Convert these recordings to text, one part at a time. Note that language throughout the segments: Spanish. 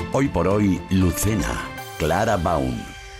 Hoy por hoy, Lucena, Clara Baum.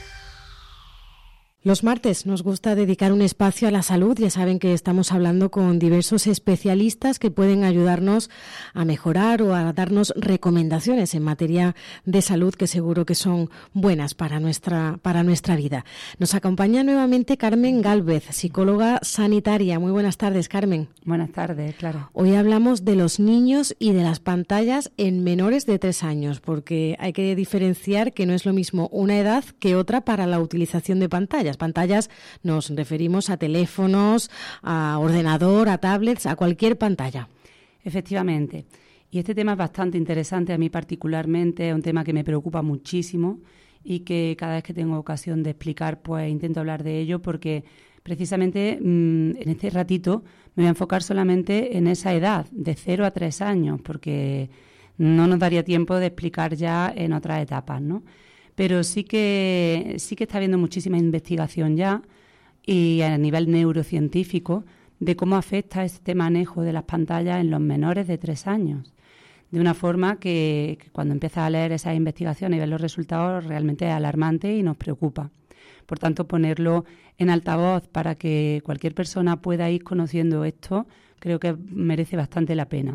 Los martes nos gusta dedicar un espacio a la salud. Ya saben que estamos hablando con diversos especialistas que pueden ayudarnos a mejorar o a darnos recomendaciones en materia de salud que seguro que son buenas para nuestra vida. Nos acompaña nuevamente Carmen Gálvez, psicóloga sanitaria. Muy buenas tardes, Carmen. Buenas tardes, claro. Hoy hablamos de los niños y de las pantallas en menores de 3 años, porque hay que diferenciar que no es lo mismo una edad que otra para la utilización de pantallas. Pantallas nos referimos a teléfonos, a ordenador, a tablets, a cualquier pantalla. Efectivamente. Y este tema es bastante interesante, a mí particularmente, es un tema que me preocupa muchísimo y que cada vez que tengo ocasión de explicar, pues intento hablar de ello porque precisamente en este ratito me voy a enfocar solamente en esa edad, de 0 a 3 años, porque no nos daría tiempo de explicar ya en otras etapas, ¿no? Pero sí que está habiendo muchísima investigación ya y a nivel neurocientífico de cómo afecta este manejo de las pantallas en los menores de 3 años. De una forma que cuando empiezas a leer esas investigaciones y ver los resultados realmente es alarmante y nos preocupa. Por tanto, ponerlo en altavoz para que cualquier persona pueda ir conociendo esto creo que merece bastante la pena.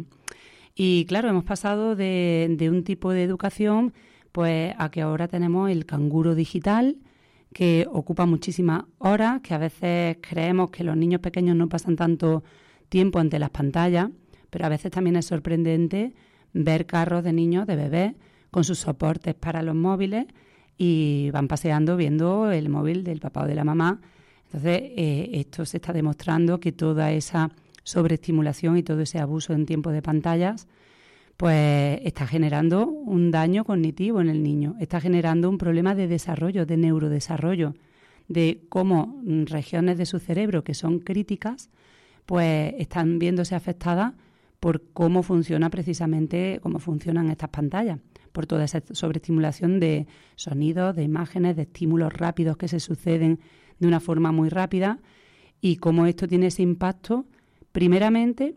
Y claro, hemos pasado de un tipo de educación pues a que ahora tenemos el canguro digital, que ocupa muchísimas horas, que a veces creemos que los niños pequeños no pasan tanto tiempo ante las pantallas, pero a veces también es sorprendente ver carros de niños, de bebés, con sus soportes para los móviles y van paseando viendo el móvil del papá o de la mamá. Entonces, esto se está demostrando que toda esa sobreestimulación y todo ese abuso en tiempo de pantallas pues está generando un daño cognitivo en el niño, está generando un problema de desarrollo, de neurodesarrollo, de cómo regiones de su cerebro que son críticas, pues están viéndose afectadas por cómo funciona precisamente, cómo funcionan estas pantallas, por toda esa sobreestimulación de sonidos, de imágenes, de estímulos rápidos que se suceden de una forma muy rápida y cómo esto tiene ese impacto, primeramente.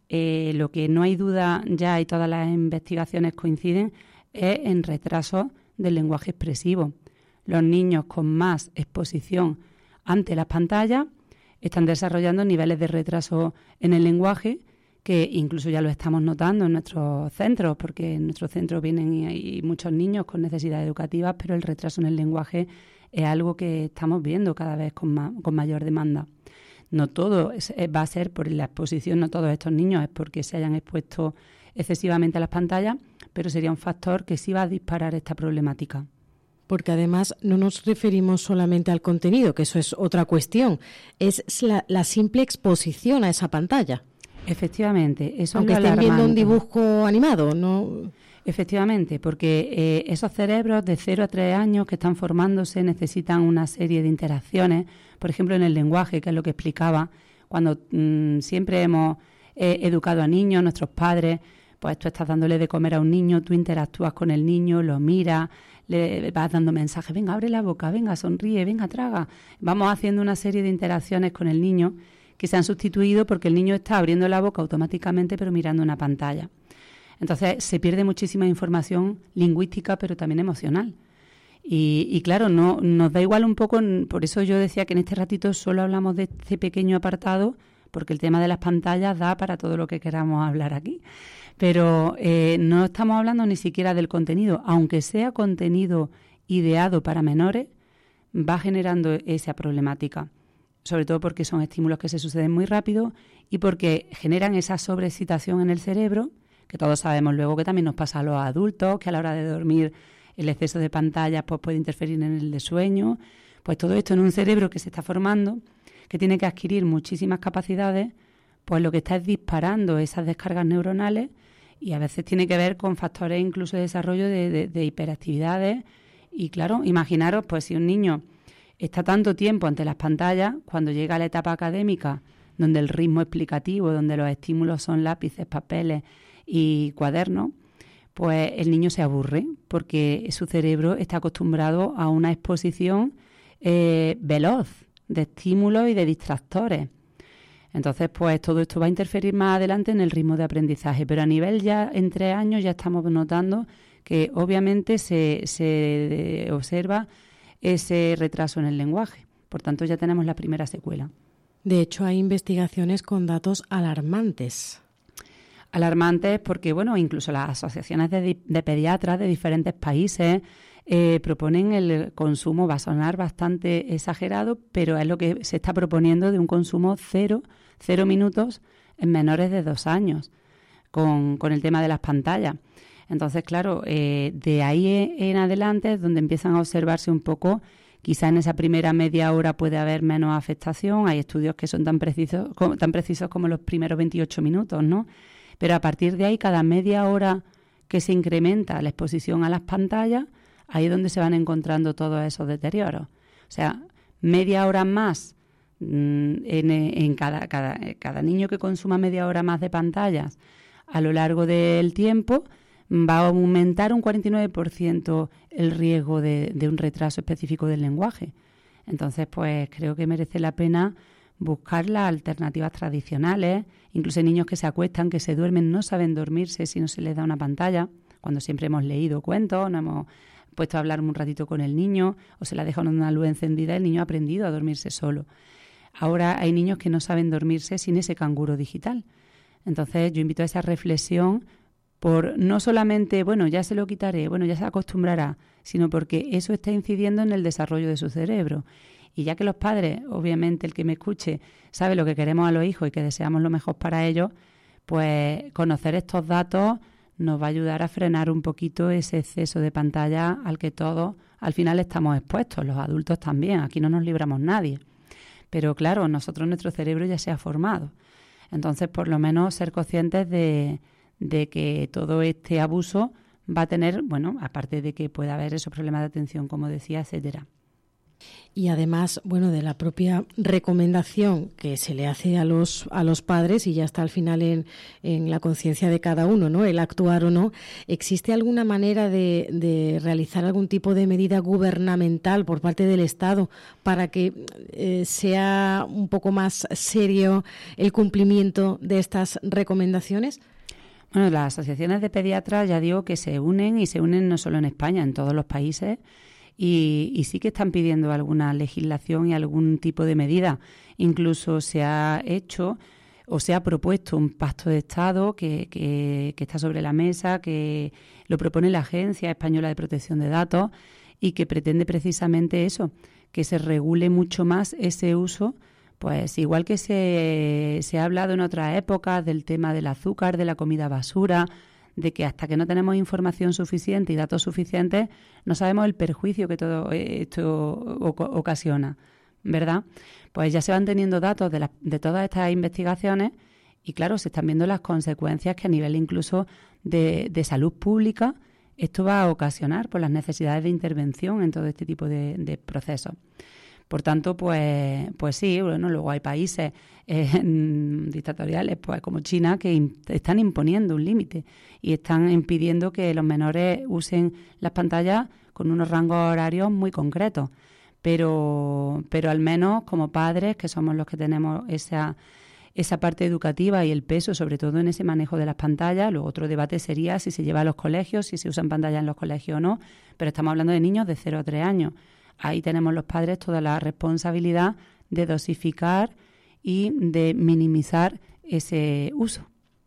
Lo que no hay duda ya y todas las investigaciones coinciden es en retrasos del lenguaje expresivo. Los niños con más exposición ante las pantallas están desarrollando niveles de retraso en el lenguaje que incluso ya lo estamos notando en nuestros centros, porque en nuestros centros vienen y muchos niños con necesidades educativas, pero el retraso en el lenguaje es algo que estamos viendo cada vez con mayor demanda. No todo va a ser por la exposición, no todos estos niños es porque se hayan expuesto excesivamente a las pantallas, pero sería un factor que sí va a disparar esta problemática. Porque además no nos referimos solamente al contenido, que eso es otra cuestión, es la simple exposición a esa pantalla. Efectivamente, eso aunque es lo estén alarmante. viendo un dibujo animado, ¿no? Efectivamente, porque esos cerebros de 0 a 3 años que están formándose necesitan una serie de interacciones, por ejemplo en el lenguaje, que es lo que explicaba, cuando siempre hemos educado a niños, nuestros padres, pues tú estás dándole de comer a un niño, tú interactúas con el niño, lo miras, le vas dando mensajes, venga, abre la boca, venga, sonríe, venga, traga. Vamos haciendo una serie de interacciones con el niño que se han sustituido porque el niño está abriendo la boca automáticamente pero mirando una pantalla. Entonces se pierde muchísima información lingüística pero también emocional. Y claro, no nos da igual un poco, por eso yo decía que en este ratito solo hablamos de este pequeño apartado, porque el tema de las pantallas da para todo lo que queramos hablar aquí. Pero no estamos hablando ni siquiera del contenido, aunque sea contenido ideado para menores, va generando esa problemática. Sobre todo porque son estímulos que se suceden muy rápido y porque generan esa sobreexcitación en el cerebro, que todos sabemos luego que también nos pasa a los adultos, que a la hora de dormir el exceso de pantallas pues puede interferir en el de sueño. Pues todo esto en un cerebro que se está formando, que tiene que adquirir muchísimas capacidades, pues lo que está es disparando esas descargas neuronales y a veces tiene que ver con factores incluso de desarrollo de hiperactividades. Y claro, imaginaros pues si un niño está tanto tiempo ante las pantallas, cuando llega a la etapa académica, donde el ritmo explicativo, donde los estímulos son lápices, papeles y cuadernos, pues el niño se aburre porque su cerebro está acostumbrado a una exposición veloz de estímulos y de distractores. Entonces, pues todo esto va a interferir más adelante en el ritmo de aprendizaje, pero a nivel ya en 3 años ya estamos notando que obviamente se observa ese retraso en el lenguaje. Por tanto, ya tenemos la primera secuela. De hecho, hay investigaciones con datos alarmantes. Alarmantes porque, bueno, incluso las asociaciones de pediatras de diferentes países proponen el consumo, va a sonar bastante exagerado, pero es lo que se está proponiendo, de un consumo 0 minutos en menores de 2 años con el tema de las pantallas. Entonces, claro, de ahí en adelante es donde empiezan a observarse un poco. Quizá en esa primera media hora puede haber menos afectación. Hay estudios que son tan precisos como los primeros 28 minutos, ¿no? Pero a partir de ahí, cada media hora que se incrementa la exposición a las pantallas, ahí es donde se van encontrando todos esos deterioros. O sea, media hora más en cada niño que consuma media hora más de pantallas a lo largo del tiempo, va a aumentar un 49% el riesgo de un retraso específico del lenguaje. Entonces, pues creo que merece la pena buscar las alternativas tradicionales. Incluso hay niños que se acuestan, que se duermen, no saben dormirse si no se les da una pantalla, cuando siempre hemos leído cuentos, nos hemos puesto a hablar un ratito con el niño, o se le ha dejado una luz encendida, el niño ha aprendido a dormirse solo. Ahora hay niños que no saben dormirse sin ese canguro digital. Entonces yo invito a esa reflexión por no solamente, bueno, ya se lo quitaré, bueno, ya se acostumbrará, sino porque eso está incidiendo en el desarrollo de su cerebro. Y ya que los padres, obviamente el que me escuche, sabe lo que queremos a los hijos y que deseamos lo mejor para ellos, pues conocer estos datos nos va a ayudar a frenar un poquito ese exceso de pantalla al que todos al final estamos expuestos, los adultos también, aquí no nos libramos nadie. Pero claro, nuestro cerebro ya se ha formado. Entonces, por lo menos ser conscientes de que todo este abuso va a tener, bueno, aparte de que pueda haber esos problemas de atención, como decía, etcétera. Y además, bueno, de la propia recomendación que se le hace a los padres, y ya está al final en la conciencia de cada uno, ¿no?, el actuar o no. ¿Existe alguna manera de realizar algún tipo de medida gubernamental por parte del Estado para que sea un poco más serio el cumplimiento de estas recomendaciones? Bueno, las asociaciones de pediatras, ya digo, que se unen, y se unen no solo en España, en todos los países. Y sí que están pidiendo alguna legislación y algún tipo de medida. Incluso se ha hecho o se ha propuesto un pacto de Estado que está sobre la mesa, que lo propone la Agencia Española de Protección de Datos y que pretende precisamente eso, que se regule mucho más ese uso. Pues igual que se ha hablado en otras épocas del tema del azúcar, de la comida basura, de que hasta que no tenemos información suficiente y datos suficientes, no sabemos el perjuicio que todo esto ocasiona, ¿verdad? Pues ya se van teniendo datos de todas estas investigaciones y, claro, se están viendo las consecuencias que a nivel incluso de salud pública esto va a ocasionar por las necesidades de intervención en todo este tipo de procesos. Por tanto, pues sí, bueno, luego hay países dictatoriales, pues como China, que están imponiendo un límite y están impidiendo que los menores usen las pantallas con unos rangos horarios muy concretos. Pero al menos como padres, que somos los que tenemos esa parte educativa y el peso, sobre todo en ese manejo de las pantallas. Luego otro debate sería si se lleva a los colegios, si se usan pantallas en los colegios o no, pero estamos hablando de niños de 0 a 3 años. Ahí tenemos los padres toda la responsabilidad de dosificar y de minimizar ese uso.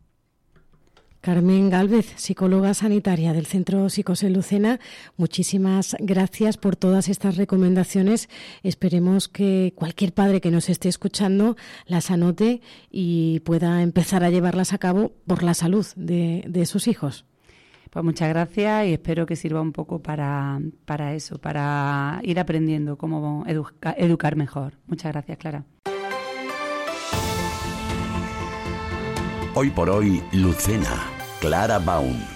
Carmen Gálvez, psicóloga sanitaria del Centro Psicosel Lucena, muchísimas gracias por todas estas recomendaciones. Esperemos que cualquier padre que nos esté escuchando las anote y pueda empezar a llevarlas a cabo por la salud de sus hijos. Pues muchas gracias y espero que sirva un poco para eso, para ir aprendiendo cómo educar mejor. Muchas gracias, Clara. Hoy por hoy, Lucena, Clara Baun.